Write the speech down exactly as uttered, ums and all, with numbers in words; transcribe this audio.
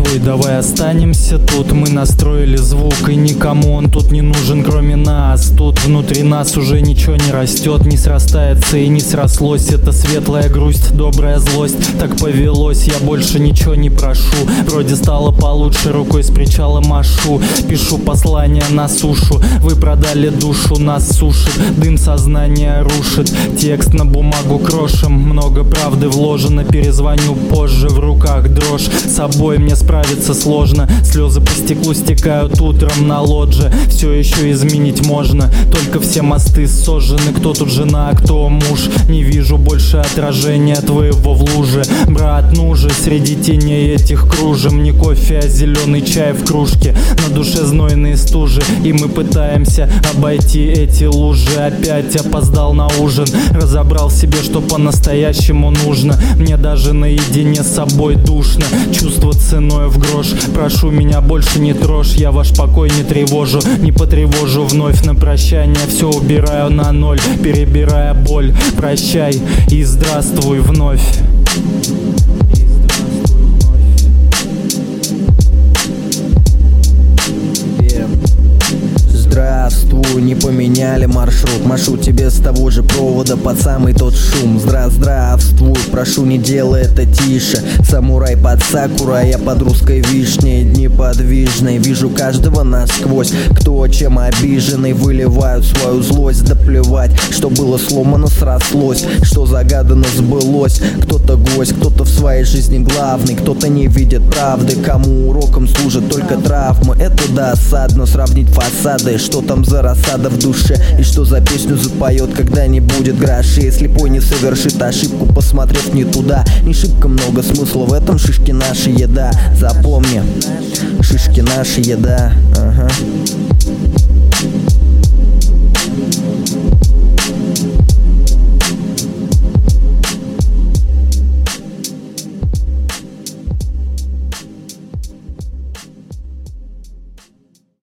тобой, давай останемся тут. Мы настроили звук, и никому он тут не нужен, кроме нас. Тут внутри нас уже ничего не растет, не срастается и не срослось. Это светлая грусть, добрая злость, так повелось. Я больше ничего не прошу, вроде стало получше, рукой с причала машу. Пишу послание на сушу, вы продали душу, нас сушит, дым сознания рушит. Текст на бумагу крошим, много правды вложено. Перезвоню позже, в руках дрожь, с собой мне справиться сложно. Слезы по стеклу стекают утром на лодже. Все еще изменить можно, только все мосты сожжены. Кто тут жена, а кто муж? Не вижу больше отражения твоего в луже. Брат, ну же, среди теней этих кружим. Не кофе, а зеленый чай в кружке. На душе знойные стужи, и мы пытаемся обойти эти лужи. Опять опоздал на ужин, разобрал себе, что по-настоящему нужно. Мне даже наедине с собой душно, чувство ценой в грош. Прошу, меня больше не трожь, я ваш покой не тревожу, не потревожу вновь. На прощание все убираю на ноль, перебирая боль. Прощай и здравствуй вновь. Здравствуй, не поменяли маршрут, машу тебе с того же провода под самый тот шум. Здра здравствуй, прошу, не делай это тише. Самурай под сакурой, я под русской вишней. Дни подвижные, вижу каждого насквозь. Кто чем обиженный, выливают свою злость. Да плевать, что было сломано, срослось, что загадано, сбылось. Кто-то гость, кто-то в своей жизни главный, кто-то не видит правды, кому уроком служат только травмы. Это досадно, сравнить фасады. Что там за рассада в душе, и что за песню запоет, когда не будет грошей. Слепой не совершит ошибку, посмотрев не туда. Не шибко много смысла в этом, шишки наша еда. Запомни, шишки наша еда. Ага.